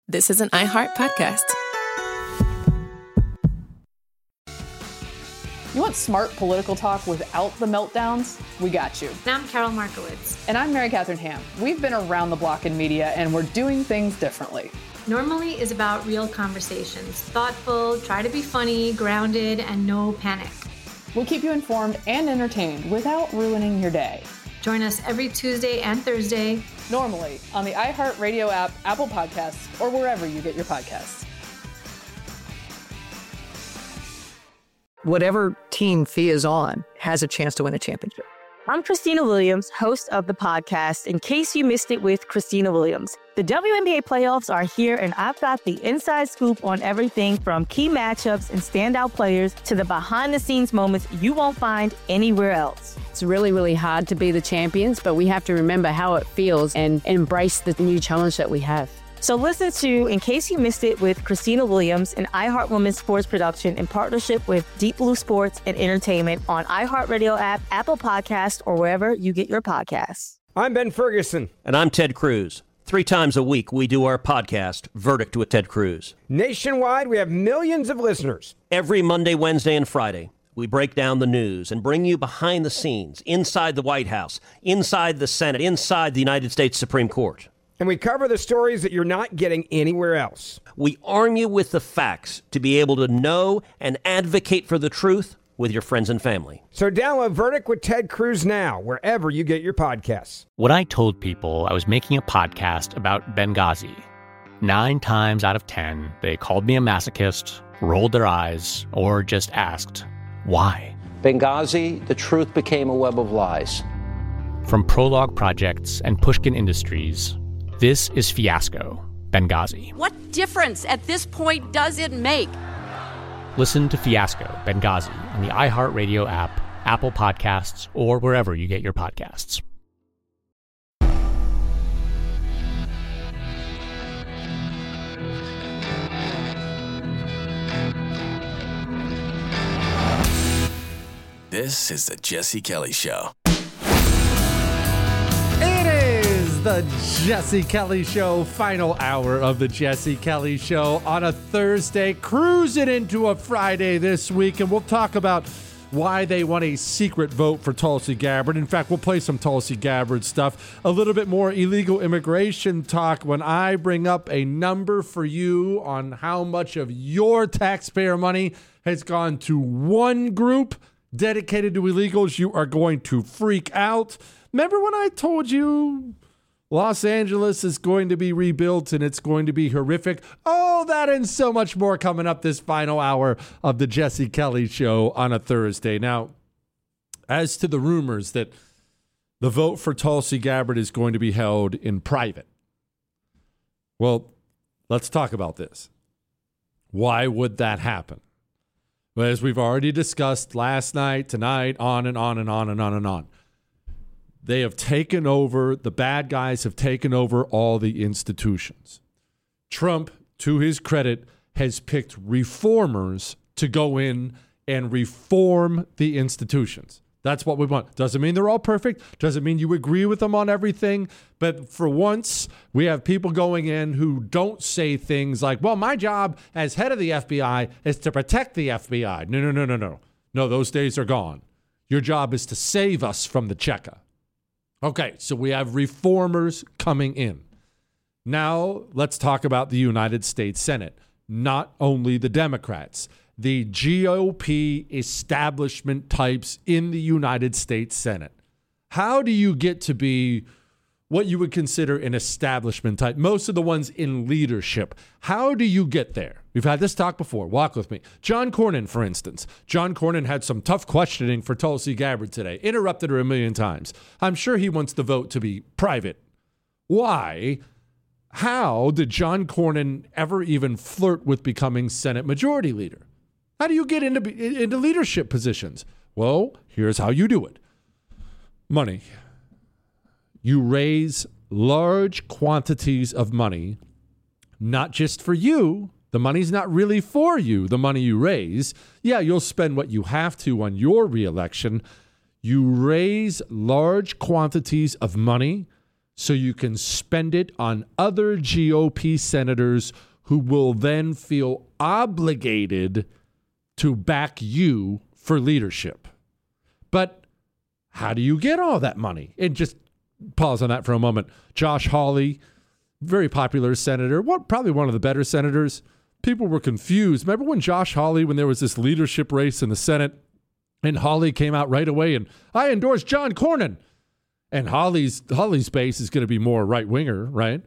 this is an iHeart podcast. You want smart political talk without the meltdowns? We got you. And I'm Carol Markowitz. And I'm Mary Catherine Ham. We've been around the block in media, and we're doing things differently. Normally is about real conversations. Thoughtful, try to be funny, grounded, and no panic. We'll keep you informed and entertained without ruining your day. Join us every Tuesday and Thursday. Normally on the iHeartRadio app, Apple Podcasts, or wherever you get your podcasts. Whatever team Fia is on has a chance to win a championship. I'm Christina Williams, host of the podcast, In Case You Missed It with Christina Williams. The WNBA playoffs are here, and I've got the inside scoop on everything from key matchups and standout players to the behind-the-scenes moments you won't find anywhere else. It's really, really hard to be the champions, but we have to remember how it feels and embrace the new challenge that we have. So listen to In Case You Missed It with Christina Williams, an iHeart Women's Sports production in partnership with Deep Blue Sports and Entertainment on iHeartRadio app, Apple Podcasts, or wherever you get your podcasts. I'm Ben Ferguson. And I'm Ted Cruz. 3 times a week, we do our podcast, Verdict with Ted Cruz. Nationwide, we have millions of listeners. Every Monday, Wednesday, and Friday, we break down the news and bring you behind the scenes, inside the White House, inside the Senate, inside the United States Supreme Court. And we cover the stories that you're not getting anywhere else. We arm you with the facts to be able to know and advocate for the truth with your friends and family. So download Verdict with Ted Cruz now, wherever you get your podcasts. When I told people I was making a podcast about Benghazi, 9 times out of 10, they called me a masochist, rolled their eyes, or just asked, why? Benghazi, the truth became a web of lies. From Prologue Projects and Pushkin Industries, this is Fiasco, Benghazi. What difference at this point does it make? Listen to Fiasco, Benghazi on the iHeartRadio app, Apple Podcasts, or wherever you get your podcasts. This is the Jesse Kelly Show. The Jesse Kelly Show, final hour of the Jesse Kelly Show on a Thursday, cruising into a Friday this week, and we'll talk about why they won a secret vote for Tulsi Gabbard. In fact, we'll play some Tulsi Gabbard stuff, a little bit more illegal immigration talk when I bring up a number for you on how much of your taxpayer money has gone to one group dedicated to illegals. You are going to freak out. Remember when I told you Los Angeles is going to be rebuilt and it's going to be horrific? Oh, that and so much more coming up this final hour of the Jesse Kelly Show on a Thursday. Now, as to the rumors that the vote for Tulsi Gabbard is going to be held in private, well, let's talk about this. Why would that happen? Well, as we've already discussed last night, tonight, on and on and on and on and on. They have taken over, the bad guys have taken over all the institutions. Trump, to his credit, has picked reformers to go in and reform the institutions. That's what we want. Doesn't mean they're all perfect. Doesn't mean you agree with them on everything. But for once, we have people going in who don't say things like, well, my job as head of the FBI is to protect the FBI. No. No, those days are gone. Your job is to save us from the checker. Okay, so we have reformers coming in. Now, let's talk about the United States Senate. Not only the Democrats, the GOP establishment types in the United States Senate. How do you get to be what you would consider an establishment type? Most of the ones in leadership. How do you get there? We've had this talk before. Walk with me. John Cornyn, for instance. John Cornyn had some tough questioning for Tulsi Gabbard today. Interrupted her a million times. I'm sure he wants the vote to be private. Why? How did John Cornyn ever even flirt with becoming Senate Majority Leader? How do you get into leadership positions? Well, here's how you do it. Money. You raise large quantities of money, not just for you. The money's not really for you, the money you raise. Yeah, you'll spend what you have to on your reelection. You raise large quantities of money so you can spend it on other GOP senators who will then feel obligated to back you for leadership. But how do you get all that money? And just pause on that for a moment. Josh Hawley, very popular senator, probably one of the better senators. People were confused. Remember when Josh Hawley, when there was this leadership race in the Senate, and Hawley came out right away and I endorse John Cornyn. And Hawley's base is going to be more right-winger, right?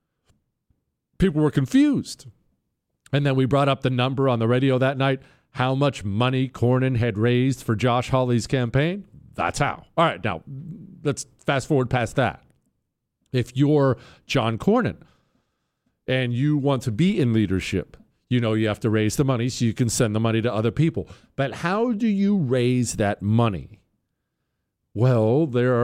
People were confused. And then we brought up the number on the radio that night, how much money Cornyn had raised for Josh Hawley's campaign. That's how. All right, now let's fast forward past that. If you're John Cornyn and you want to be in leadership, you know you have to raise the money so you can send the money to other people. But how do you raise that money? Well, there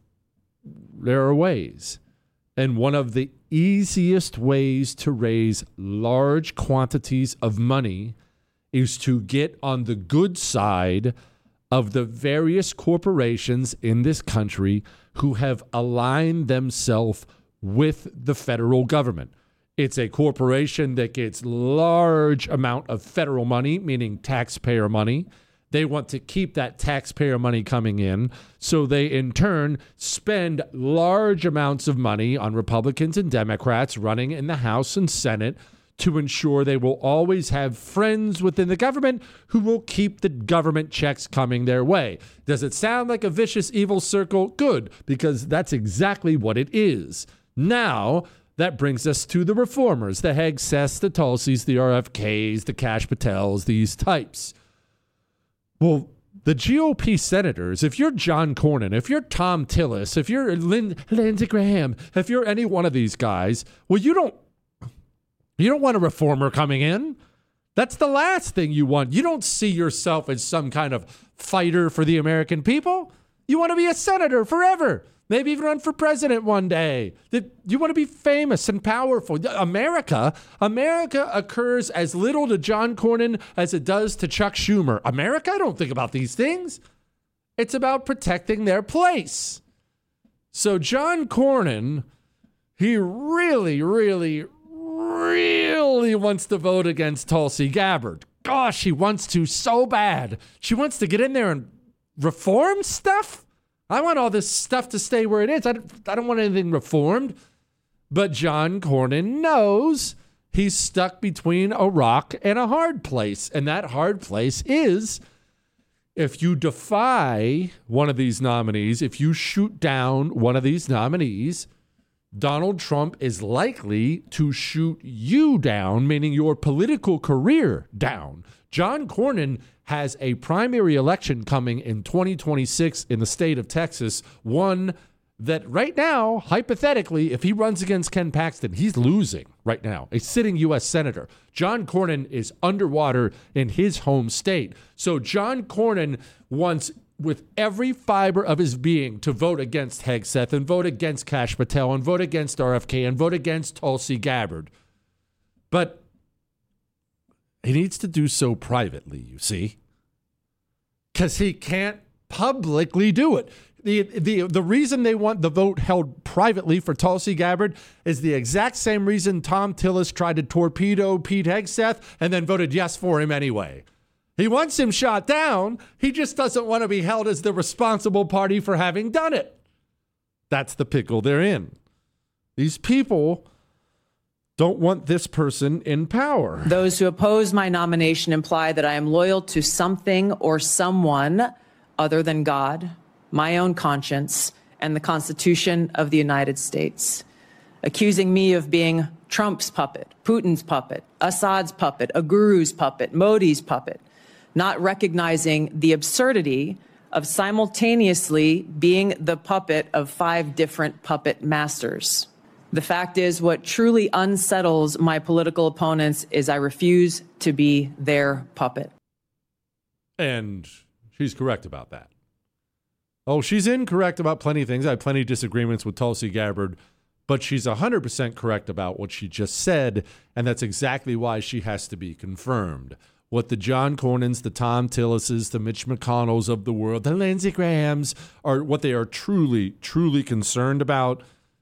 are ways. And one of the easiest ways to raise large quantities of money is to get on the good side of the various corporations in this country who have aligned themselves with the federal government. It's a corporation that gets large amount of federal money, meaning taxpayer money. They want to keep that taxpayer money coming in, so they in turn spend large amounts of money on Republicans and Democrats running in the House and Senate to ensure they will always have friends within the government who will keep the government checks coming their way. Does it sound like a vicious evil circle? Good, because that's exactly what it is. Now, that brings us to the reformers, the Hegseths, the Tulsis, the RFKs, the Kash Patels, these types. Well, the GOP senators, if you're John Cornyn, if you're Tom Tillis, if you're Lindsey Graham, if you're any one of these guys, well, you don't want a reformer coming in. That's the last thing you want. You don't see yourself as some kind of fighter for the American people. You want to be a senator forever. Maybe even run for president one day. You want to be famous and powerful. America occurs as little to John Cornyn as it does to Chuck Schumer. America, I don't think about these things. It's about protecting their place. So John Cornyn, he really, really, really wants to vote against Tulsi Gabbard. Gosh, he wants to so bad. She wants to get in there and reform stuff. I want all this stuff to stay where it is. I don't want anything reformed. But John Cornyn knows he's stuck between a rock and a hard place. And that hard place is if you defy one of these nominees, if you shoot down one of these nominees, Donald Trump is likely to shoot you down, meaning your political career down. John Cornyn has a primary election coming in 2026 in the state of Texas, one that right now, hypothetically, if he runs against Ken Paxton, he's losing right now, a sitting U.S. senator. John Cornyn is underwater in his home state. So John Cornyn wants, with every fiber of his being, to vote against Hegseth and vote against Kash Patel and vote against RFK and vote against Tulsi Gabbard. But he needs to do so privately, you see, because he can't publicly do it. The reason they want the vote held privately for Tulsi Gabbard is the exact same reason Tom Tillis tried to torpedo Pete Hegseth and then voted yes for him anyway. He wants him shot down. He just doesn't want to be held as the responsible party for having done it. That's the pickle they're in. These people don't want this person in power. Those who oppose my nomination imply that I am loyal to something or someone other than God, my own conscience, and the Constitution of the United States, accusing me of being Trump's puppet, Putin's puppet, Assad's puppet, a guru's puppet, Modi's puppet, not recognizing the absurdity of simultaneously being the puppet of 5 different puppet masters. The fact is, what truly unsettles my political opponents is I refuse to be their puppet. And she's correct about that. Oh, she's incorrect about plenty of things. I have plenty of disagreements with Tulsi Gabbard, but she's 100% correct about what she just said, and that's exactly why she has to be confirmed. What the John Cornyns, the Tom Tillises, the Mitch McConnells of the world, the Lindsey Grahams, are what they are truly, truly concerned about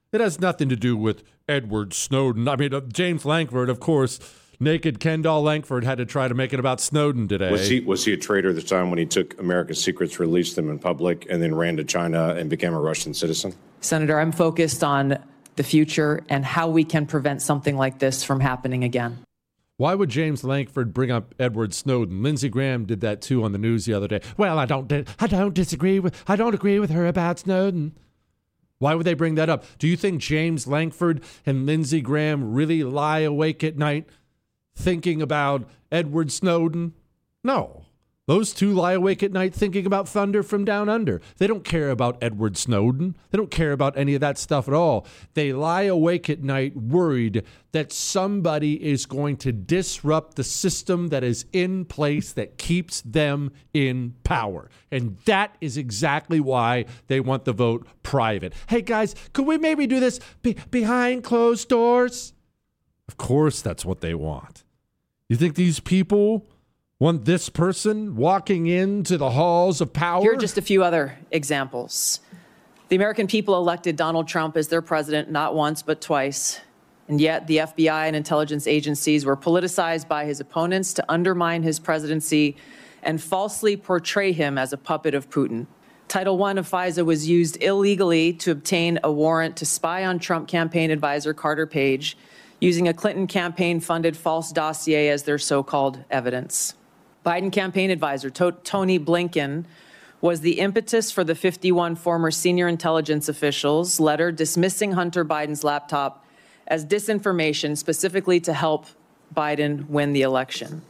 It has nothing to do with Edward Snowden. I mean, James Lankford, of course, naked Ken doll Lankford had to try to make it about Snowden today. Was he a traitor this time when he took America's secrets, released them in public, and then ran to China and became a Russian citizen? Senator, I'm focused on the future and how we can prevent something like this from happening again. Why would James Lankford bring up Edward Snowden? Lindsey Graham did that too on the news the other day. Well, I don't agree with her about Snowden. Why would they bring that up? Do you think James Lankford and Lindsey Graham really lie awake at night thinking about Edward Snowden? No. Those two lie awake at night thinking about Thunder from Down Under. They don't care about Edward Snowden. They don't care about any of that stuff at all. They lie awake at night worried that somebody is going to disrupt the system that is in place that keeps them in power. And that is exactly why they want the vote private. Hey, guys, could we maybe do this behind closed doors? Of course, that's what they want. You think these people want this person walking into the halls of power? Here are just a few other examples. The American people elected Donald Trump as their president not once but twice. And yet the FBI and intelligence agencies were politicized by his opponents to undermine his presidency and falsely portray him as a puppet of Putin. Title I of FISA was used illegally to obtain a warrant to spy on Trump campaign advisor Carter Page, using a Clinton campaign-funded false dossier as their so-called evidence. Biden campaign advisor Tony Blinken was the impetus for the 51 former senior intelligence officials' letter dismissing Hunter Biden's laptop as disinformation specifically to help Biden win the election.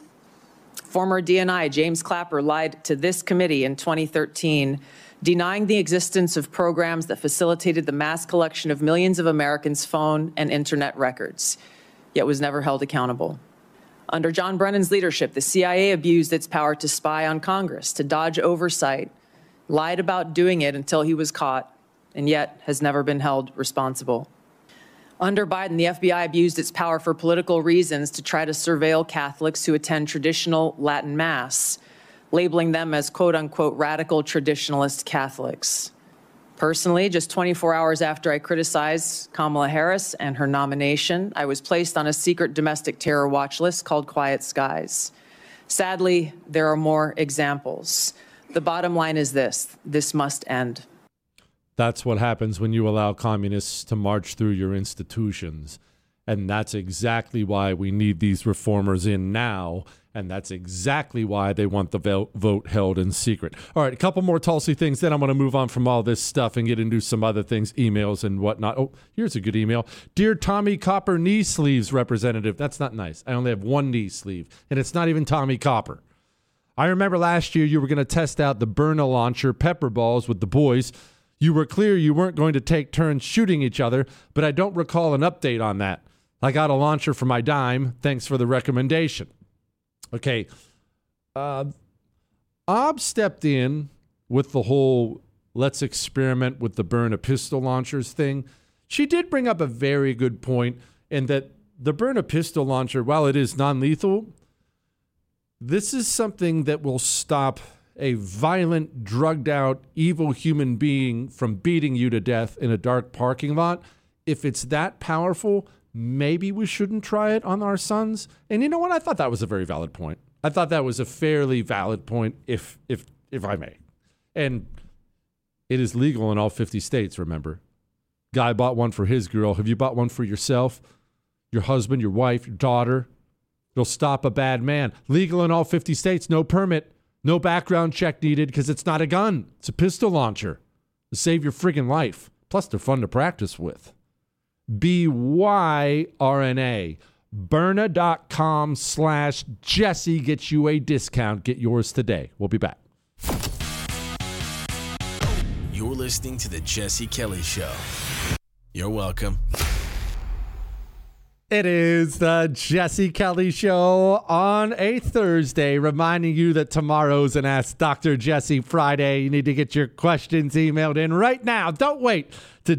Former DNI James Clapper lied to this committee in 2013, denying the existence of programs that facilitated the mass collection of millions of Americans' phone and internet records, yet was never held accountable. Under John Brennan's leadership, the CIA abused its power to spy on Congress, to dodge oversight, lied about doing it until he was caught, and yet has never been held responsible. Under Biden, the FBI abused its power for political reasons to try to surveil Catholics who attend traditional Latin Mass, labeling them as quote-unquote radical traditionalist Catholics. Personally, just 24 hours after I criticized Kamala Harris and her nomination, I was placed on a secret domestic terror watch list called Quiet Skies. Sadly, there are more examples. The bottom line is this must end. That's what happens when you allow communists to march through your institutions. And that's exactly why we need these reformers in now. And that's exactly why they want the vote held in secret. All right, a couple more Tulsi things. Then I'm going to move on from all this stuff and get into some other things, emails and whatnot. Oh, here's a good email. Dear Tommy Copper knee sleeves representative. That's not nice. I only have one knee sleeve, and it's not even Tommy Copper. I remember last year you were going to test out the Byrna launcher pepper balls with the boys. You were clear you weren't going to take turns shooting each other, but I don't recall an update on that. I got a launcher for my dime. Thanks for the recommendation. Okay. Ob stepped in with the whole let's experiment with the Byrna pistol launchers thing. She did bring up a very good point in that the Byrna pistol launcher, while it is non-lethal, this is something that will stop a violent, drugged-out, evil human being from beating you to death in a dark parking lot. If it's that powerful, maybe we shouldn't try it on our sons. And you know what? I thought that was a very valid point. I thought that was a fairly valid point, if I may. And it is legal in all 50 states, remember. Guy bought one for his girl. Have you bought one for yourself, your husband, your wife, your daughter? It'll stop a bad man. Legal in all 50 states, no permit, no background check needed because it's not a gun. It's a pistol launcher to save your friggin' life. Plus, they're fun to practice with. BYRNA. Byrna.com/Jesse gets you a discount. Get yours today. We'll be back. You're listening to The Jesse Kelly Show. You're welcome. It is the Jesse Kelly Show on a Thursday, reminding you that tomorrow's an Ask Dr. Jesse Friday. You need to get your questions emailed in right now. Don't wait to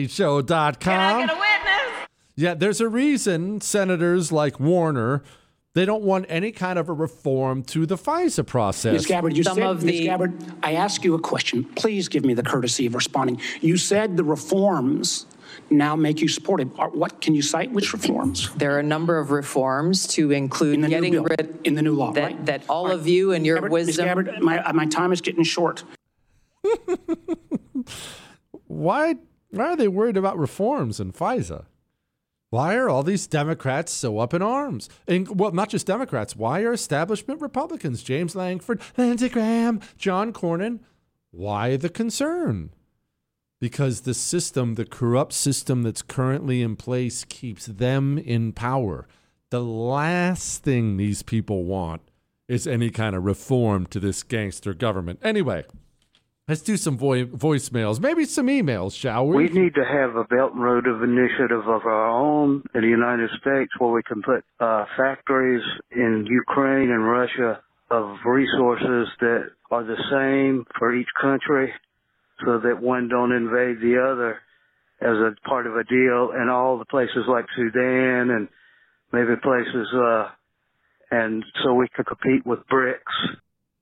jesse@jessekellyshow.com. Can I get a witness? Yeah, there's a reason senators like Warner They don't want any kind of a reform to the FISA process. Ms. Gabbard, Ms. Gabbard, I ask you a question. Please give me the courtesy of responding. You said the reforms now make you supportive. What can you cite? Which reforms? There are a number of reforms to include getting rid in the new law, that, right? that all of you and your Gabbard, wisdom. Ms. Gabbard, my time is getting short. Why are they worried about reforms in FISA? Why are all these Democrats so up in arms? And, well, not just Democrats. Why are establishment Republicans, James Langford, Lindsey Graham, John Cornyn, why the concern? Because the system, the corrupt system that's currently in place, keeps them in power. The last thing these people want is any kind of reform to this gangster government. Anyway, let's do some voicemails, maybe some emails, shall we? We need to have a Belt and Road initiative of our own in the United States where we can put factories in Ukraine and Russia of resources that are the same for each country so that one don't invade the other as a part of a deal, and all the places like Sudan and maybe places, and so we could compete with BRICS.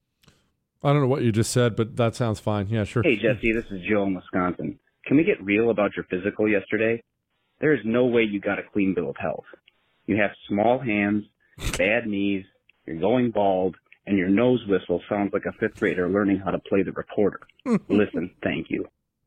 I don't know what you just said, but that sounds fine. Yeah, sure. Hey, Jesse, this is Joe in Wisconsin. Can we get real about your physical yesterday? There is no way you got a clean bill of health. You have small hands, bad knees, you're going bald, and your nose whistle sounds like a fifth grader learning how to play the recorder. Listen, thank you.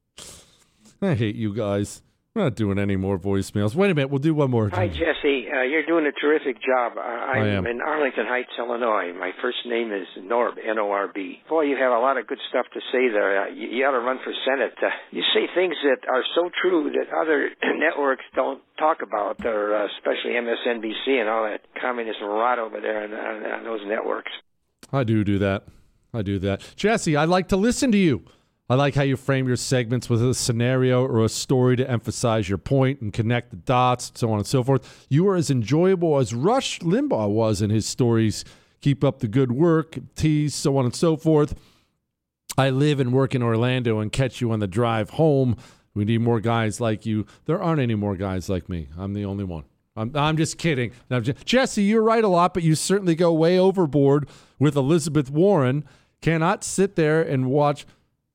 I hate you guys. We're not doing any more voicemails. Wait a minute. We'll do one more. Hi, Jesse. You're doing a terrific job. I am. in Arlington Heights, Illinois. My first name is Norb, N-O-R-B. Boy, you have a lot of good stuff to say there. You ought to run for Senate. You say things that are so true that other networks don't talk about, or especially MSNBC and all that communism rot over there on those networks. I do that. Jesse, I like to listen to you. I like how you frame your segments with a scenario or a story to emphasize your point and connect the dots, so on and so forth. You are as enjoyable as Rush Limbaugh was in his stories. Keep up the good work, tease, so on and so forth. I live and work in Orlando and catch you on the drive home. We need more guys like you. There aren't any more guys like me. I'm the only one. I'm just kidding. Jesse, you're right a lot, but you certainly go way overboard with Elizabeth Warren. Cannot sit there and watch.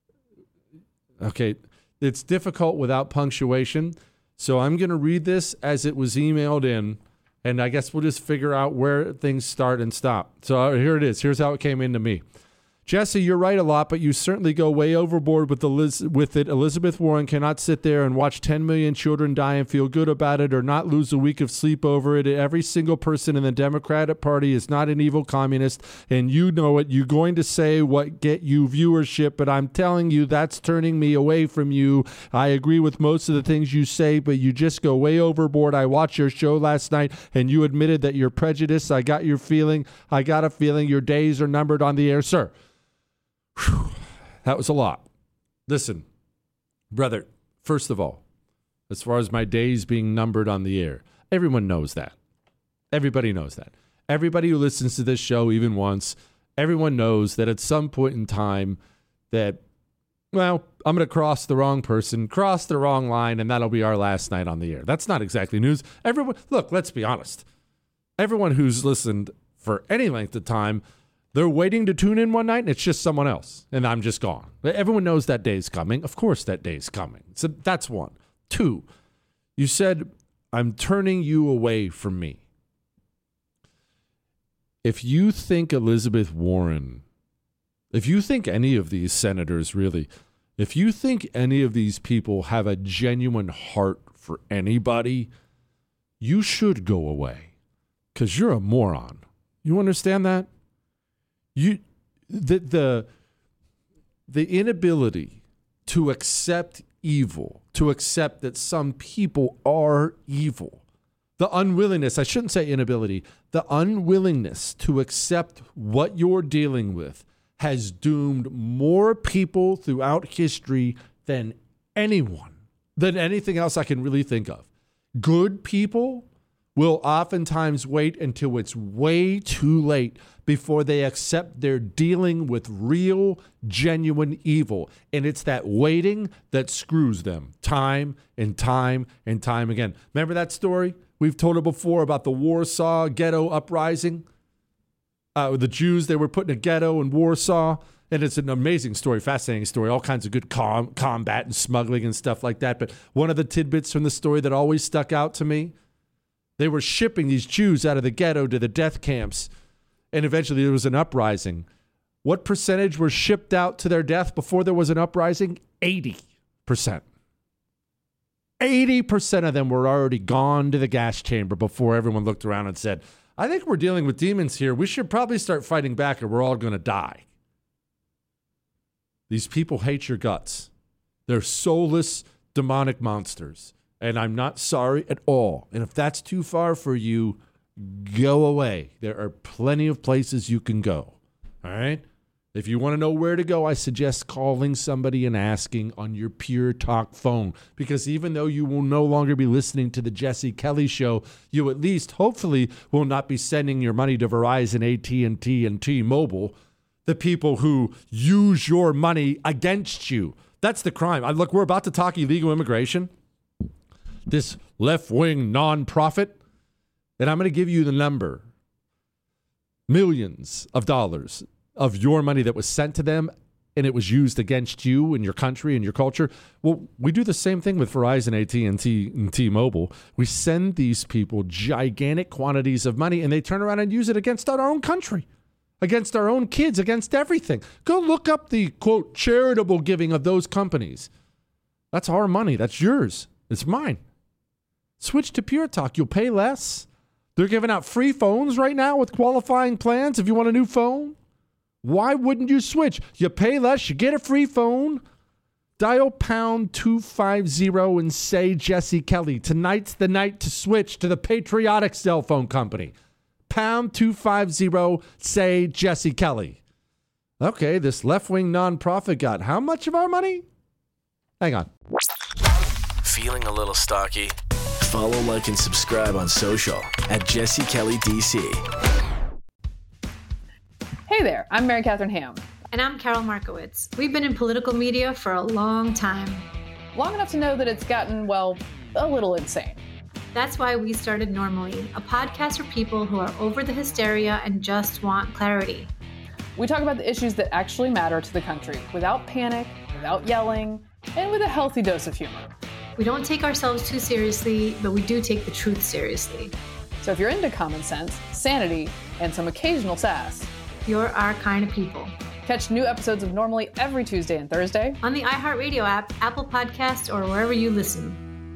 Okay, it's difficult without punctuation, so I'm going to read this as it was emailed in, and I guess we'll just figure out where things start and stop. So here it is. Here's how it came into me. Jesse, you're right a lot, but you certainly go way overboard with it. Elizabeth Warren cannot sit there and watch 10 million children die and feel good about it or not lose a week of sleep over it. Every single person in the Democratic Party is not an evil communist, and you know it. You're going to say what get you viewership, but I'm telling you that's turning me away from you. I agree with most of the things you say, but you just go way overboard. I watched your show last night, and you admitted that you're prejudiced. I got a feeling your days are numbered on the air, sir. Whew, that was a lot. Listen, brother, first of all, as far as my days being numbered on the air, everyone knows that. Everybody knows that. Everybody who listens to this show even once, everyone knows that at some point in time that, well, I'm going to cross the wrong person, cross the wrong line, and that'll be our last night on the air. That's not exactly news. Everyone, look, let's be honest. Everyone who's listened for any length of time, they're waiting to tune in one night, and it's just someone else, and I'm just gone. Everyone knows that day's coming. Of course that day's coming. So that's one. Two, you said, I'm turning you away from me. If you think Elizabeth Warren, if you think any of these senators really, if you think any of these people have a genuine heart for anybody, you should go away because you're a moron. You understand that? The inability to accept evil, to accept that some people are evil, the unwillingness, I shouldn't say inability, the unwillingness to accept what you're dealing with has doomed more people throughout history than anything else I can really think of. Good people will oftentimes wait until it's way too late before they accept they're dealing with real, genuine evil. And it's that waiting that screws them time and time and time again. Remember that story We've told it before about the Warsaw Ghetto Uprising. The Jews, they were put in a ghetto in Warsaw. And it's an amazing story, fascinating story, all kinds of good combat and smuggling and stuff like that. But one of the tidbits from the story that always stuck out to me, they were shipping these Jews out of the ghetto to the death camps. And eventually there was an uprising. What percentage were shipped out to their death before there was an uprising? 80%. 80% of them were already gone to the gas chamber before everyone looked around and said, I think we're dealing with demons here. We should probably start fighting back or we're all going to die. These people hate your guts. They're soulless, demonic monsters. And I'm not sorry at all. And if that's too far for you, go away. There are plenty of places you can go. All right? If you want to know where to go, I suggest calling somebody and asking on your Pure Talk phone. Because even though you will no longer be listening to the Jesse Kelly Show, you at least, hopefully, will not be sending your money to Verizon, AT&T, and T-Mobile, the people who use your money against you. That's the crime. Look, we're about to talk illegal immigration. This left-wing nonprofit, and I'm going to give you the number. Millions of dollars of your money that was sent to them, and it was used against you and your country and your culture. Well, we do the same thing with Verizon, AT&T, and T-Mobile. We send these people gigantic quantities of money, and they turn around and use it against our own country, against our own kids, against everything. Go look up the, quote, charitable giving of those companies. That's our money. That's yours. It's mine. Switch to Pure Talk. You'll pay less. They're giving out free phones right now with qualifying plans if you want a new phone. Why wouldn't you switch? You pay less, you get a free phone. Dial pound 250 and say Jesse Kelly. Tonight's the night to switch to the patriotic cell phone company. Pound 250, say Jesse Kelly. Okay, this left-wing nonprofit got how much of our money? Hang on. Feeling a little stocky? Follow, like, and subscribe on social at Jesse Kelly DC. Hey there, I'm Mary Catherine Ham. And I'm Carol Markowitz. We've been in political media for a long time. Long enough to know that it's gotten, well, a little insane. That's why we started Normally, a podcast for people who are over the hysteria and just want clarity. We talk about the issues that actually matter to the country, without panic, without yelling, and with a healthy dose of humor. We don't take ourselves too seriously, but we do take the truth seriously. So if you're into common sense, sanity, and some occasional sass, you're our kind of people. Catch new episodes of Normally every Tuesday and Thursday on the iHeartRadio app, Apple Podcasts, or wherever you listen.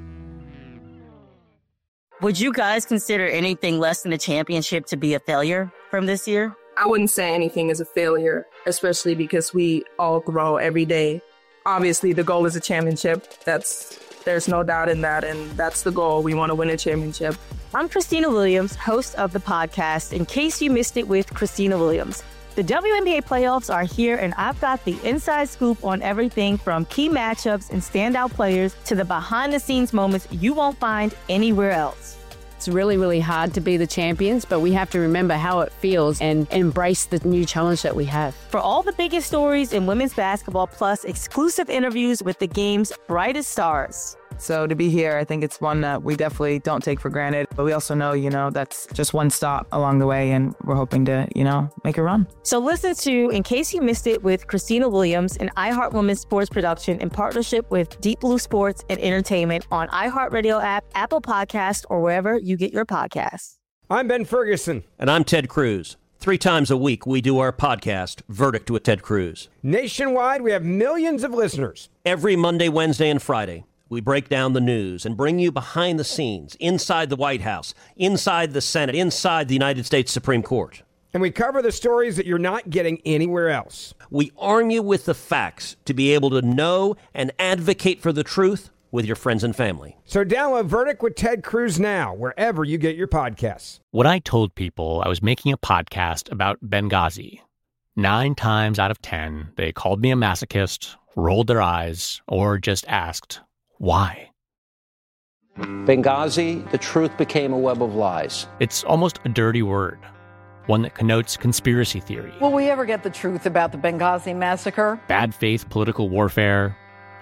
Would you guys consider anything less than a championship to be a failure from this year? I wouldn't say anything is a failure, especially because we all grow every day. Obviously, the goal is a championship. There's no doubt in that, and that's the goal. We want to win a championship. I'm Christina Williams, host of the podcast, In Case You Missed It with Christina Williams. The WNBA playoffs are here, and I've got the inside scoop on everything from key matchups and standout players to the behind-the-scenes moments you won't find anywhere else. It's really, really hard to be the champions, but we have to remember how it feels and embrace the new challenge that we have. For all the biggest stories in women's basketball, plus exclusive interviews with the game's brightest stars. So to be here, I think it's one that we definitely don't take for granted. But we also know, that's just one stop along the way, and we're hoping to, make a run. So listen to In Case You Missed It with Christina Williams, an iHeart Women's sports production in partnership with Deep Blue Sports and Entertainment on iHeartRadio app, Apple Podcasts, or wherever you get your podcasts. I'm Ben Ferguson. And I'm Ted Cruz. 3 times a week, we do our podcast, Verdict with Ted Cruz. Nationwide, we have millions of listeners. Every Monday, Wednesday, and Friday, we break down the news and bring you behind the scenes, inside the White House, inside the Senate, inside the United States Supreme Court. And we cover the stories that you're not getting anywhere else. We arm you with the facts to be able to know and advocate for the truth with your friends and family. So download Verdict with Ted Cruz now, wherever you get your podcasts. When I told people I was making a podcast about Benghazi, 9 times out of 10, they called me a masochist, rolled their eyes, or just asked, why? Benghazi, the truth became a web of lies. It's almost a dirty word, one that connotes conspiracy theory. Will we ever get the truth about the Benghazi massacre? Bad faith political warfare,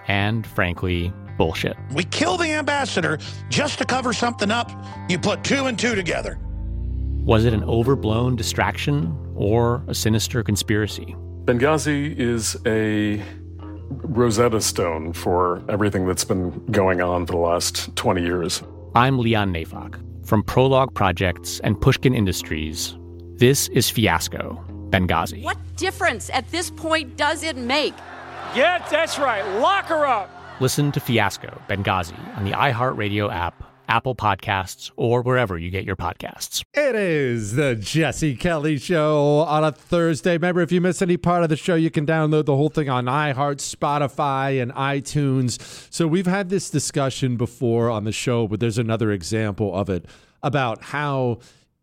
and, frankly, bullshit. We kill the ambassador just to cover something up. You put 2 and 2 together. Was it an overblown distraction or a sinister conspiracy? Benghazi is a Rosetta Stone for everything that's been going on for the last 20 years. I'm Leon Neyfakh. From Prologue Projects and Pushkin Industries, this is Fiasco, Benghazi. What difference at this point does it make? Yeah, that's right. Lock her up. Listen to Fiasco, Benghazi on the iHeartRadio app, Apple Podcasts, or wherever you get your podcasts. It is the Jesse Kelly Show on a Thursday. Remember, if you miss any part of the show, you can download the whole thing on iHeart, Spotify, and iTunes. So we've had this discussion before on the show, but there's another example of it about how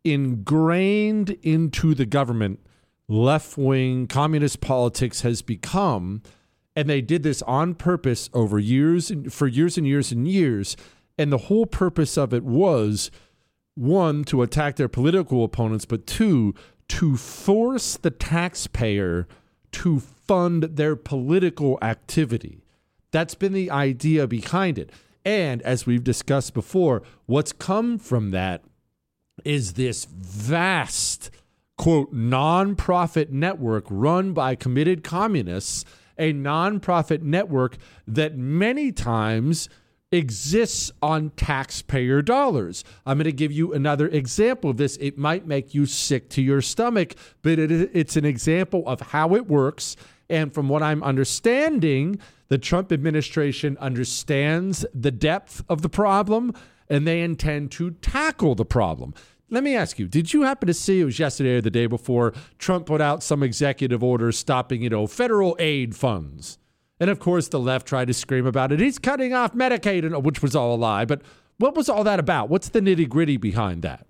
ingrained into the government left-wing communist politics has become, and they did this on purpose over years, for years and years and years. And the whole purpose of it was, 1, to attack their political opponents, but 2, to force the taxpayer to fund their political activity. That's been the idea behind it. And as we've discussed before, what's come from that is this vast, quote, nonprofit network run by committed communists, a nonprofit network that many times exists on taxpayer dollars. I'm going to give you another example of this. It might make you sick to your stomach, but it's an example of how it works. And from what I'm understanding, the Trump administration understands the depth of the problem, and they intend to tackle the problem. Let me ask you, did you happen to see, it was yesterday or the day before, Trump put out some executive order stopping, federal aid funds? And, of course, the left tried to scream about it. He's cutting off Medicaid, which was all a lie. But what was all that about? What's the nitty-gritty behind that?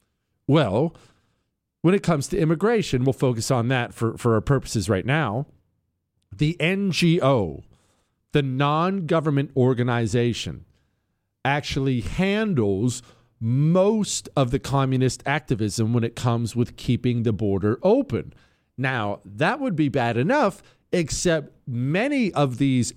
Well, when it comes to immigration, we'll focus on that for our purposes right now. The NGO, the non-government organization, actually handles most of the communist activism when it comes with keeping the border open. Now, that would be bad enough, except many of these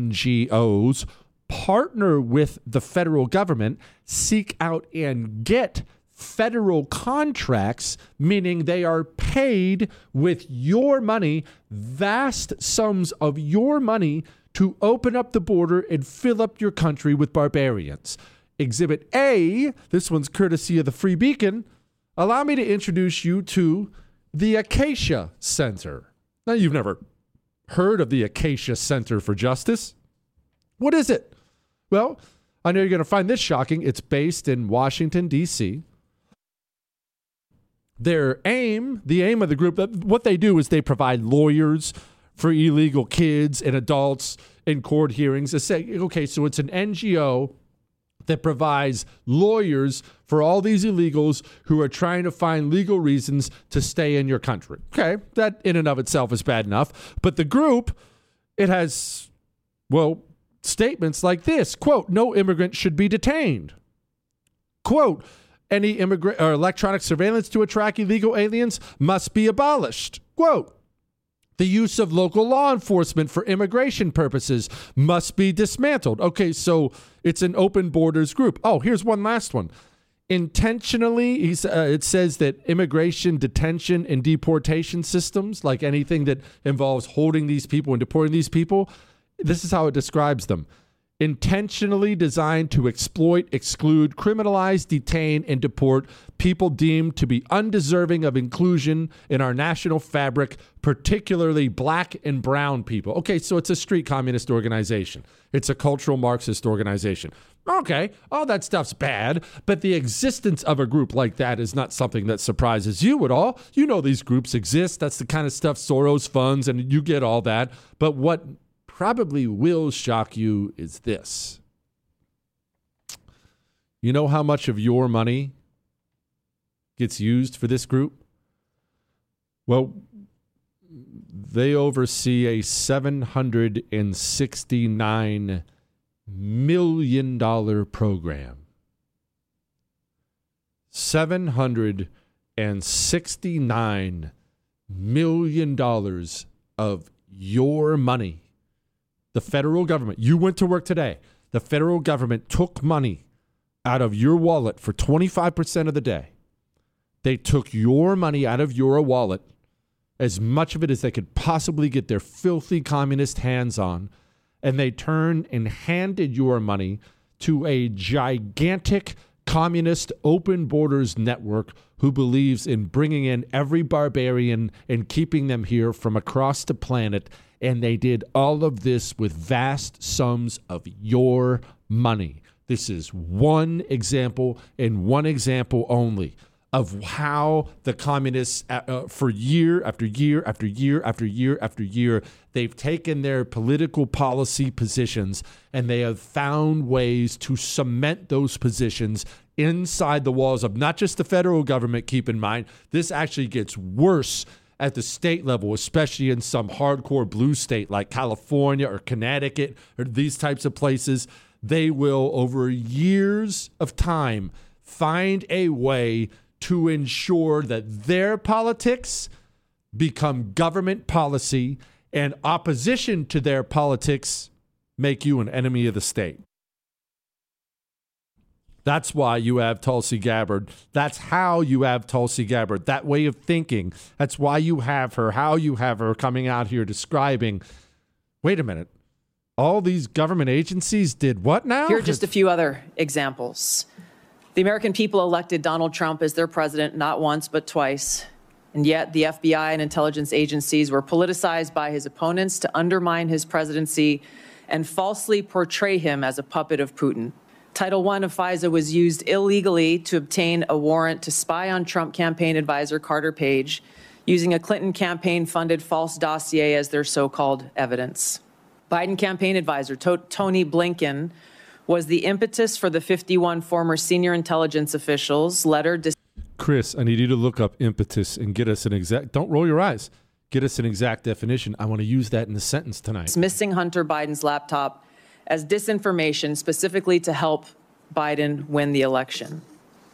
NGOs partner with the federal government, seek out and get federal contracts, meaning they are paid with your money, vast sums of your money, to open up the border and fill up your country with barbarians. Exhibit A, this one's courtesy of the Free Beacon. Allow me to introduce you to the Acacia Center. Now, you've never heard of the Acacia Center for Justice? What is it? Well, I know you're going to find this shocking. It's based in Washington, D.C. The aim of the group, what they do is they provide lawyers for illegal kids and adults in court hearings. Okay, so it's an NGO that provides lawyers for all these illegals who are trying to find legal reasons to stay in your country. Okay, that in and of itself is bad enough. But the group, it has, statements like this, quote, no immigrant should be detained. Quote, any immigrant or electronic surveillance to attract illegal aliens must be abolished. Quote, the use of local law enforcement for immigration purposes must be dismantled. Okay, so it's an open borders group. Oh, here's one last one. Intentionally, it says that immigration, detention, and deportation systems, like anything that involves holding these people and deporting these people, this is how it describes them. Intentionally designed to exploit, exclude, criminalize, detain, and deport people deemed to be undeserving of inclusion in our national fabric, particularly black and brown people. Okay, so it's a street communist organization. It's a cultural Marxist organization. Okay, all that stuff's bad, but the existence of a group like that is not something that surprises you at all. You know these groups exist. That's the kind of stuff Soros funds, and you get all that. But what probably will shock you is this. You know how much of your money gets used for this group? Well, they oversee a $769 million program. $769 million of your money The federal government, you went to work today. The federal government took money out of your wallet for 25% of the day. They took your money out of your wallet, as much of it as they could possibly get their filthy communist hands on, and they turned and handed your money to a gigantic communist open borders network who believes in bringing in every barbarian and keeping them here from across the planet. And they did all of this with vast sums of your money. This is one example and one example only of how the communists, for year after year after year after year after year, they've taken their political policy positions and they have found ways to cement those positions inside the walls of not just the federal government. Keep in mind, this actually gets worse at the state level, especially in some hardcore blue state like California or Connecticut or these types of places. They will, over years of time, find a way to ensure that their politics become government policy, and opposition to their politics make you an enemy of the state. That's why you have Tulsi Gabbard. That's how you have Tulsi Gabbard. That way of thinking. That's why you have her, how you have her coming out here describing, wait a minute, all these government agencies did what now? Here are just a few other examples. The American people elected Donald Trump as their president not once but twice, and yet the FBI and intelligence agencies were politicized by his opponents to undermine his presidency and falsely portray him as a puppet of Putin. Title I of FISA was used illegally to obtain a warrant to spy on Trump campaign advisor Carter Page, using a Clinton campaign-funded false dossier as their so-called evidence. Biden campaign advisor Tony Blinken was the impetus for the 51 former senior intelligence officials' letter. Chris, I need you to look up impetus and get us an exact, don't roll your eyes, get us an exact definition. I want to use that in a sentence tonight. Dismissing Hunter Biden's laptop as disinformation specifically to help Biden win the election.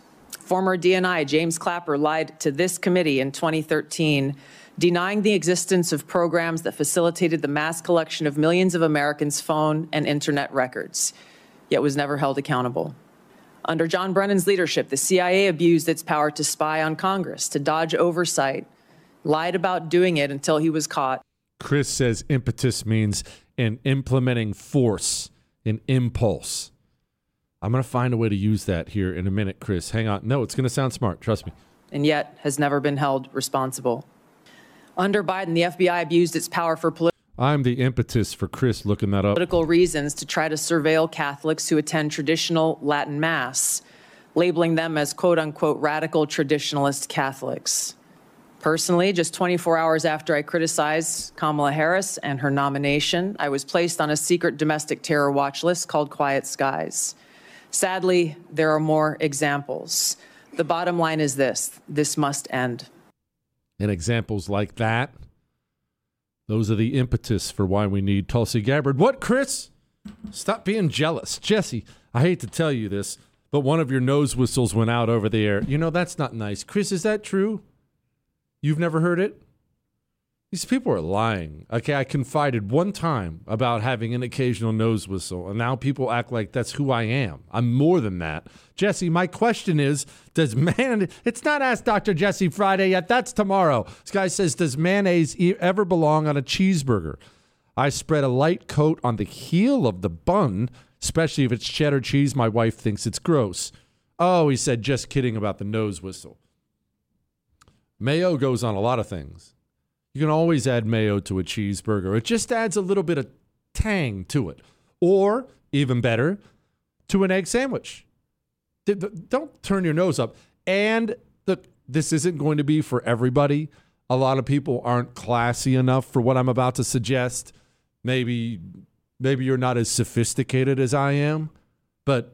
Former DNI James Clapper lied to this committee in 2013, denying the existence of programs that facilitated the mass collection of millions of Americans' phone and internet records, yet was never held accountable. Under John Brennan's leadership, the CIA abused its power to spy on Congress, to dodge oversight, lied about doing it until he was caught. Chris says impetus means an implementing force, an impulse. I'm going to find a way to use that here in a minute, Chris. Hang on. No, it's going to sound smart. Trust me. And yet has never been held responsible. Under Biden, the FBI abused its power for I'm the impetus for Chris looking that up. Political reasons to try to surveil Catholics who attend traditional Latin Mass, labeling them as quote-unquote radical traditionalist Catholics. Personally, just 24 hours after I criticized Kamala Harris and her nomination, I was placed on a secret domestic terror watch list called Quiet Skies. Sadly, there are more examples. The bottom line is this must end. And examples like that, those are the impetus for why we need Tulsi Gabbard. What, Chris? Stop being jealous. Jesse, I hate to tell you this, but one of your nose whistles went out over the air. You know, that's not nice. Chris, is that true? You've never heard it? These people are lying. Okay, I confided one time about having an occasional nose whistle, and now people act like that's who I am. I'm more than that. Jesse, my question is, it's not Ask Dr. Jesse Friday yet. That's tomorrow. This guy says, does mayonnaise ever belong on a cheeseburger? I spread a light coat on the heel of the bun, especially if it's cheddar cheese. My wife thinks it's gross. Oh, he said, just kidding about the nose whistle. Mayo goes on a lot of things. You can always add mayo to a cheeseburger. It just adds a little bit of tang to it. Or, even better, to an egg sandwich. Don't turn your nose up. And this isn't going to be for everybody. A lot of people aren't classy enough for what I'm about to suggest. Maybe you're not as sophisticated as I am. But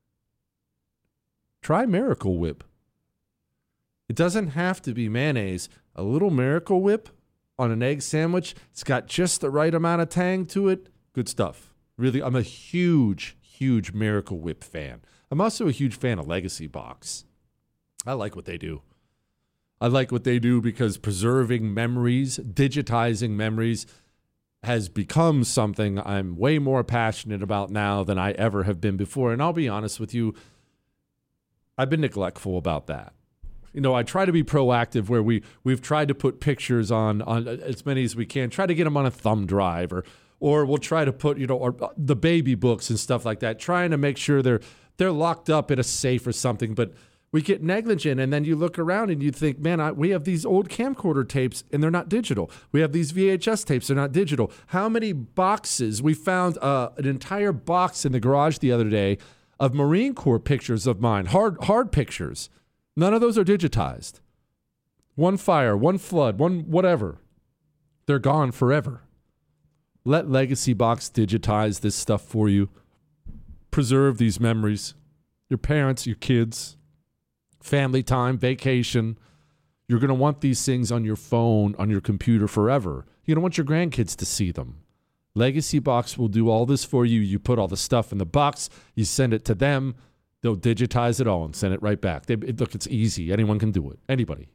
try Miracle Whip. It doesn't have to be mayonnaise. A little Miracle Whip on an egg sandwich. It's got just the right amount of tang to it. Good stuff. Really, I'm a huge Miracle Whip fan. I'm also a huge fan of Legacy Box. I like what they do. I like what they do because preserving memories, digitizing memories has become something I'm way more passionate about now than I ever have been before. And I'll be honest with you, I've been neglectful about that. You know, I try to be proactive where we've tried to put pictures on as many as we can, try to get them on a thumb drive, or we'll try to put, or the baby books and stuff like that, trying to make sure they're locked up in a safe or something. But we get negligent, and then you look around and you think, man, we have these old camcorder tapes and they're not digital. We have these VHS tapes, they're not digital. How many boxes? We found an entire box in the garage the other day of Marine Corps pictures of mine, hard pictures. None of those are digitized. One fire, one flood, one whatever. They're gone forever. Let Legacy Box digitize this stuff for you. Preserve these memories. Your parents, your kids, family time, vacation. You're going to want these things on your phone, on your computer forever. You don't want your grandkids to see them. Legacy Box will do all this for you. You put all the stuff in the box. You send it to them. They'll digitize it all and send it right back. Look, it's easy. Anyone can do it. Anybody.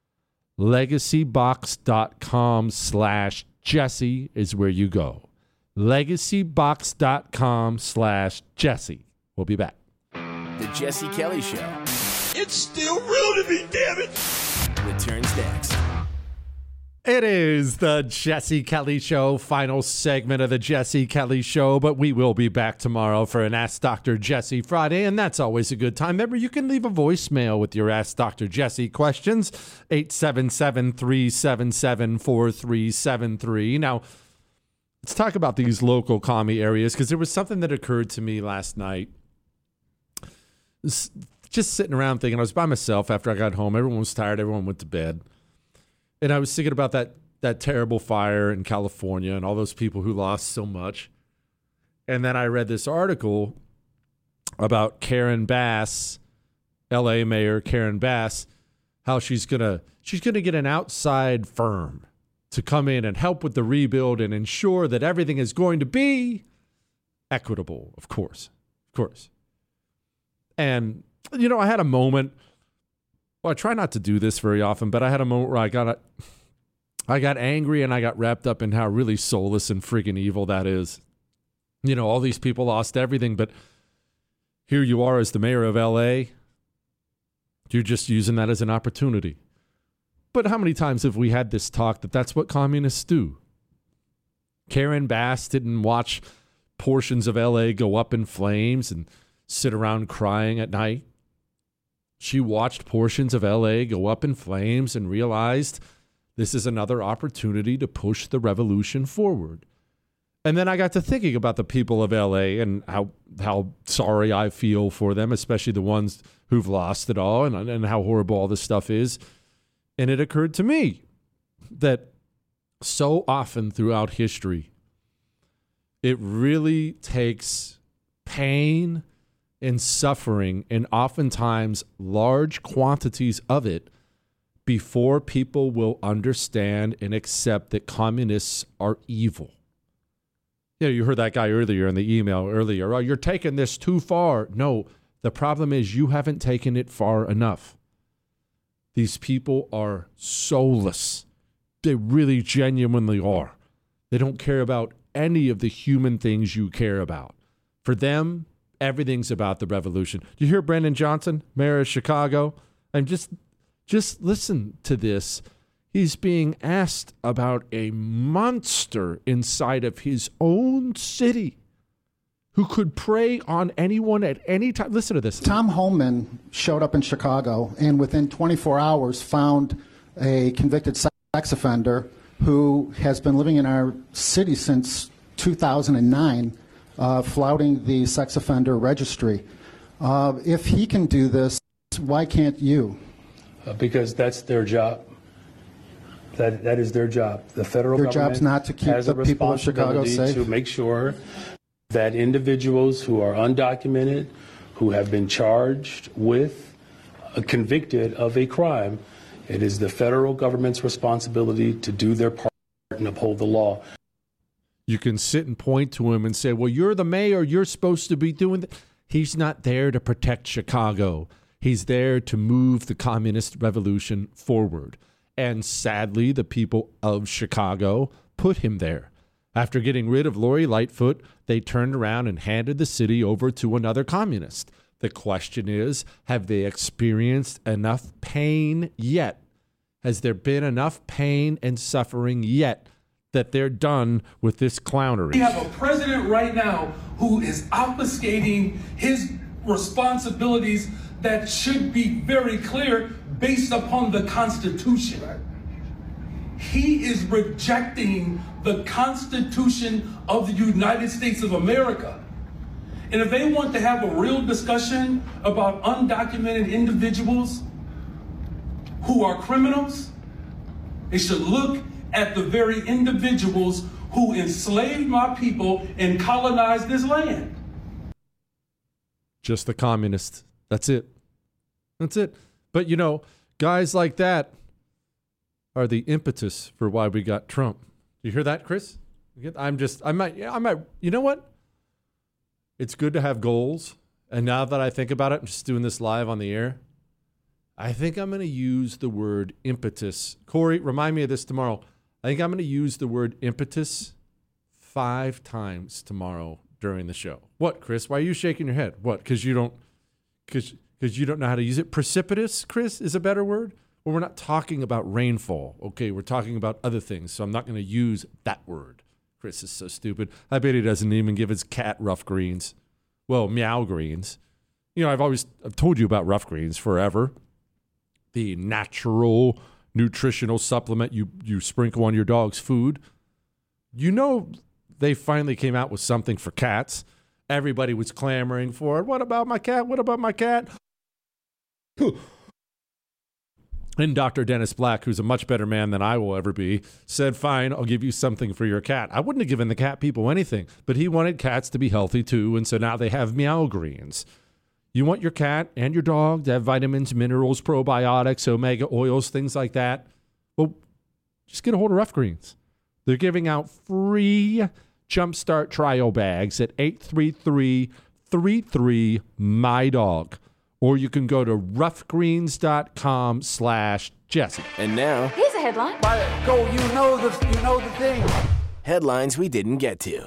LegacyBox.com/Jesse is where you go. LegacyBox.com/Jesse. We'll be back. The Jesse Kelly Show. It's still real to me, damn it. Returns next. It is the Jesse Kelly Show, final segment of the Jesse Kelly Show, but we will be back tomorrow for an Ask Dr. Jesse Friday, and that's always a good time. Remember, you can leave a voicemail with your Ask Dr. Jesse questions, 877-377-4373. Now, let's talk about these local commie areas, because there was something that occurred to me last night. Just sitting around thinking, I was by myself after I got home. Everyone was tired. Everyone went to bed. And I was thinking about that terrible fire in California and all those people who lost so much. And then I read this article about Karen Bass, LA Mayor Karen Bass, how she's gonna get an outside firm to come in and help with the rebuild and ensure that everything is going to be equitable, of course. And, I had a moment. Well, I try not to do this very often, but I had a moment where I got angry and I got wrapped up in how really soulless and friggin' evil that is. All these people lost everything, but here you are as the mayor of LA. You're just using that as an opportunity. But how many times have we had this talk that that's what communists do? Karen Bass didn't watch portions of LA go up in flames and sit around crying at night. She watched portions of LA go up in flames and realized this is another opportunity to push the revolution forward. And then I got to thinking about the people of LA and how sorry I feel for them, especially the ones who've lost it all, and how horrible all this stuff is. And it occurred to me that so often throughout history, it really takes pain and suffering, and oftentimes large quantities of it, before people will understand and accept that communists are evil. You heard that guy earlier in the email earlier. Oh, you're taking this too far. No, the problem is you haven't taken it far enough. These people are soulless. They really genuinely are. They don't care about any of the human things you care about. For them, everything's about the revolution. You hear Brandon Johnson, mayor of Chicago? And just listen to this. He's being asked about a monster inside of his own city who could prey on anyone at any time. Listen to this. Tom Homan showed up in Chicago and within 24 hours found a convicted sex offender who has been living in our city since 2009. Flouting the sex offender registry. If he can do this, why can't you? Because that's their job. That is their job. The federal Their government job's not to keep has the a people of Chicago responsibility safe. to make sure that individuals who are undocumented, who have been charged with, convicted of a crime, it is the federal government's responsibility to do their part and uphold the law. You can sit and point to him and say, well, you're the mayor. You're supposed to be doing that. He's not there to protect Chicago. He's there to move the communist revolution forward. And sadly, the people of Chicago put him there. After getting rid of Lori Lightfoot, they turned around and handed the city over to another communist. The question is, have they experienced enough pain yet? Has there been enough pain and suffering yet that they're done with this clownery? We have a president right now who is obfuscating his responsibilities that should be very clear based upon the Constitution. He is rejecting the Constitution of the United States of America. And if they want to have a real discussion about undocumented individuals who are criminals, they should look at the very individuals who enslaved my people and colonized this land. Just the communists. That's it. That's it. But, you know, guys like that are the impetus for why we got Trump. You hear that, Chris? I might, you know what? It's good to have goals. And now that I think about it, I'm just doing this live on the air. I think I'm going to use the word impetus. Corey, remind me of this tomorrow. I think I'm going to use the word impetus 5 times tomorrow during the show. What, Chris? Why are you shaking your head? What? Because you don't know how to use it? Precipitous, Chris, is a better word? Well, we're not talking about rainfall. Okay, we're talking about other things, so I'm not going to use that word. Chris is so stupid. I bet he doesn't even give his cat rough greens. Well, meow greens. You know, I've told you about rough greens forever. The natural nutritional supplement you sprinkle on your dog's food. You know, they finally came out with something for cats. Everybody was clamoring for it. What about my cat? What about my cat? And Dr. Dennis Black, who's a much better man than I will ever be, said, fine, I'll give you something for your cat. I wouldn't have given the cat people anything, but he wanted cats to be healthy too, and so now they have meow greens. You want your cat and your dog to have vitamins, minerals, probiotics, omega oils, things like that? Well, just get a hold of Rough Greens. They're giving out free Jumpstart trial bags at 833-33-MY-DOG. Or you can go to roughgreens.com/Jesse. And now, here's a headline. Go, you know the thing. headlines we didn't get to.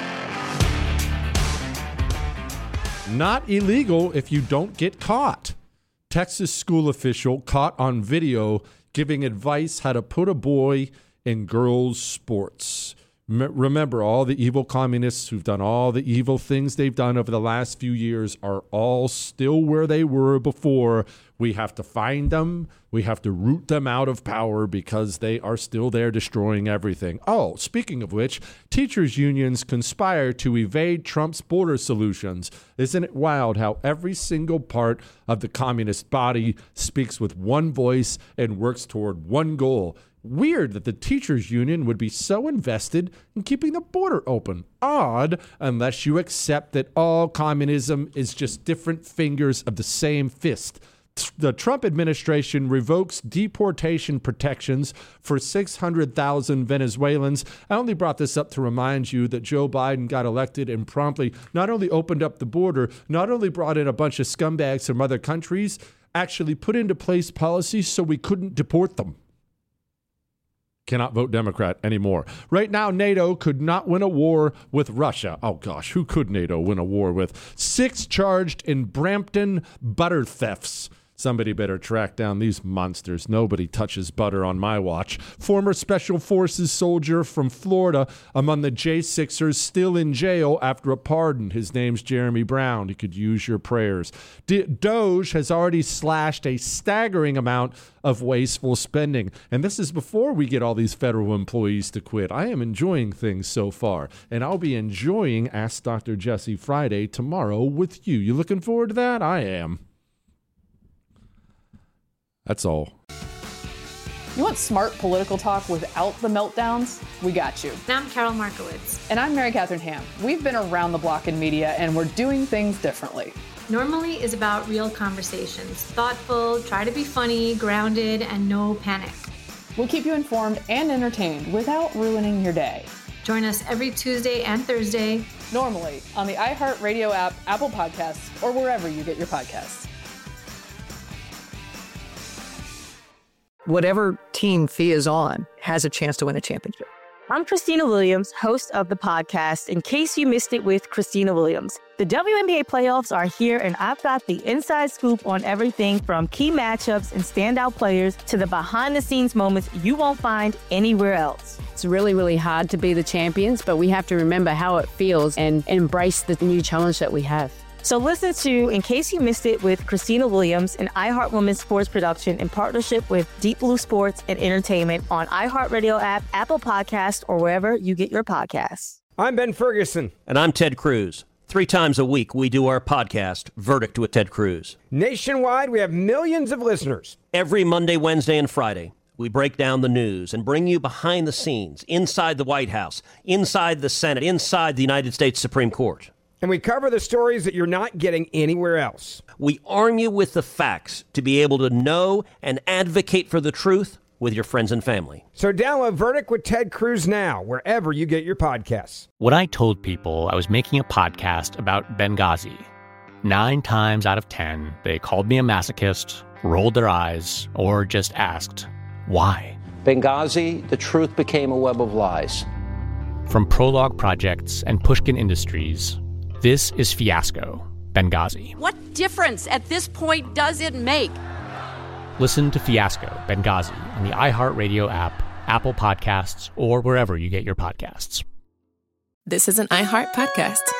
Not illegal if you don't get caught. Texas school official caught on video giving advice how to put a boy in girls' sports. Remember, all the evil communists who've done all the evil things they've done over the last few years are all still where they were before. We have to find them. We have to root them out of power because they are still there destroying everything. Oh, speaking of which, teachers' unions conspire to evade Trump's border solutions. Isn't it wild how every single part of the communist body speaks with one voice and works toward one goal? Weird that the teachers' union would be so invested in keeping the border open. Odd, unless you accept that all communism is just different fingers of the same fist. The Trump administration revokes deportation protections for 600,000 Venezuelans. I only brought this up to remind you that Joe Biden got elected and promptly not only opened up the border, not only brought in a bunch of scumbags from other countries, actually put into place policies so we couldn't deport them. Cannot vote Democrat anymore. Right now, NATO could not win a war with Russia. Oh, gosh, who could NATO win a war with? 6 charged in Brampton butter thefts. Somebody better track down these monsters. Nobody touches butter on my watch. Former Special Forces soldier from Florida among the J6ers still in jail after a pardon. His name's Jeremy Brown. He could use your prayers. Doge has already slashed a staggering amount of wasteful spending. And this is before we get all these federal employees to quit. I am enjoying things so far. And I'll be enjoying Ask Dr. Jesse Friday tomorrow with you. You looking forward to that? I am. That's all. You want smart political talk without the meltdowns? We got you. And I'm Carol Markowitz. And I'm Mary Catherine Ham. We've been around the block in media, and we're doing things differently. Normally is about real conversations. Thoughtful, try to be funny, grounded, and no panic. We'll keep you informed and entertained without ruining your day. Join us every Tuesday and Thursday. Normally on the iHeartRadio app, Apple Podcasts, or wherever you get your podcasts. Whatever team Fee is on has a chance to win a championship. I'm Christina Williams, host of the podcast In Case You Missed It with Christina Williams. The WNBA playoffs are here, and I've got the inside scoop on everything from key matchups and standout players to the behind-the-scenes moments you won't find anywhere else. It's really, really hard to be the champions, but we have to remember how it feels and embrace the new challenge that we have. So listen to In Case You Missed It with Christina Williams, an iHeart Women's sports production in partnership with Deep Blue Sports and Entertainment on iHeartRadio app, Apple Podcasts, or wherever you get your podcasts. I'm Ben Ferguson. And I'm Ted Cruz. 3 times a week, we do our podcast, Verdict with Ted Cruz. Nationwide, we have millions of listeners. Every Monday, Wednesday, and Friday, we break down the news and bring you behind the scenes, inside the White House, inside the Senate, inside the United States Supreme Court. And we cover the stories that you're not getting anywhere else. We arm you with the facts to be able to know and advocate for the truth with your friends and family. So download Verdict with Ted Cruz now, wherever you get your podcasts. When I told people I was making a podcast about Benghazi, 9 times out of 10, they called me a masochist, rolled their eyes, or just asked, why? Benghazi, the truth became a web of lies. From Prologue Projects and Pushkin Industries, this is Fiasco, Benghazi. What difference at this point does it make? Listen to Fiasco, Benghazi on the iHeartRadio app, Apple Podcasts, or wherever you get your podcasts. This is an iHeart podcast.